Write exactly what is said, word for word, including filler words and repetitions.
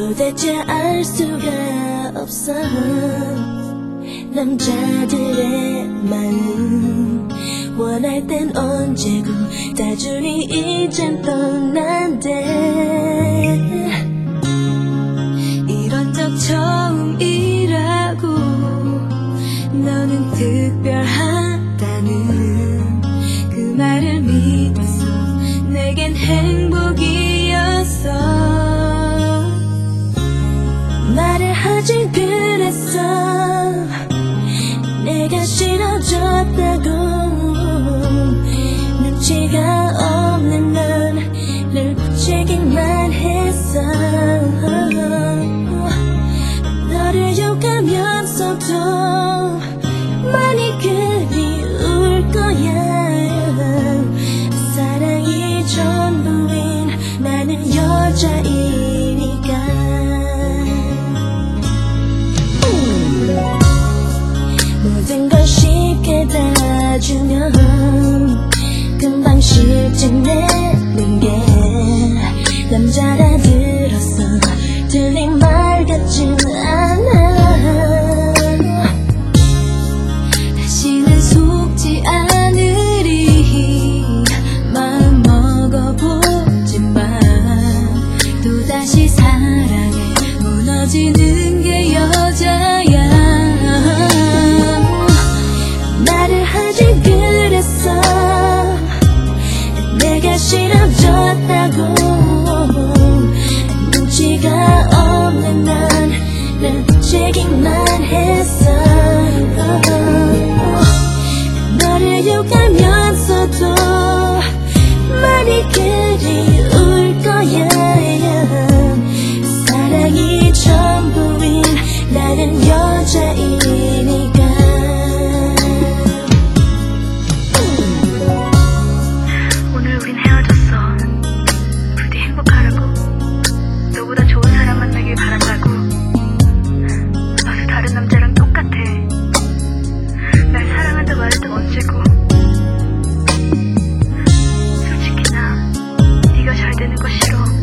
도대체 알 수가 없어. 남자들의 마음 원할 땐 언제고 다 주니 이젠 떠난대. 이런 적 처음이라고. 너는 특별하다는 그 말을 믿었어. 내겐 행복이었어. 말을 하지 그랬어. 내가 싫어졌다고. 눈치가 없는 넌 부채기만 했어. 너를 욕하면서도 많이 그리울 거야. 사랑이 전부인 나는 여자이니까. 모든 걸 쉽게 다 주면 금방 실증내는 게 남자라 들었어. 틀린 말 같진 않아. 다시는 속지 않으리 마음 먹어보지만 또다시 사랑에 무너지는 게 여자야. 말을 하지 그랬어. 내가 싫어졌다고. 눈치가 없는 넌 부채기만 했어. 너를 욕하면서도 많이 그리울 거야. 사랑이 전부인 나는 여자이니까. 오늘 우린 헤어졌어. 부디 행복하라고. 너보다 좋은 사람 만나길 바란다고. 너도 다른 남자랑 똑같아. 날 사랑한다 말했던 언제고. 솔직히 나 네가 잘 되는 거 싫어.